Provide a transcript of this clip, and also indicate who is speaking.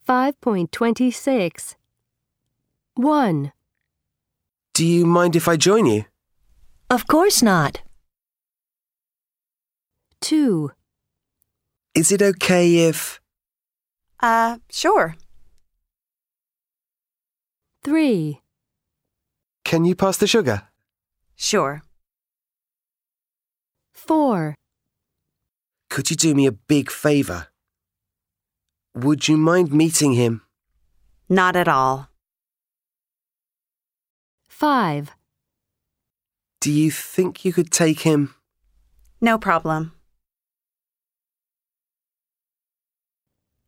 Speaker 1: 5.26. 1.
Speaker 2: Do you mind if I join you?
Speaker 3: Of course not.
Speaker 1: 2.
Speaker 2: Is it okay if...
Speaker 4: Sure.
Speaker 1: 3.
Speaker 2: Can you pass the sugar?
Speaker 4: Sure.
Speaker 1: 4.
Speaker 2: Could you do me a big favour? Would you mind meeting him?
Speaker 4: Not at all.
Speaker 1: 5.
Speaker 2: Do you think you could take him?
Speaker 4: No problem.